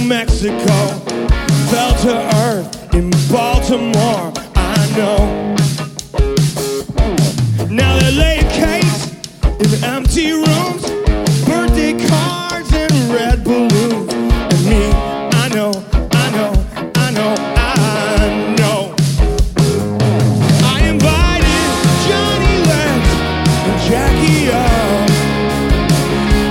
Mexico, fell to earth in Baltimore, I know. Now they lay cakes in empty rooms,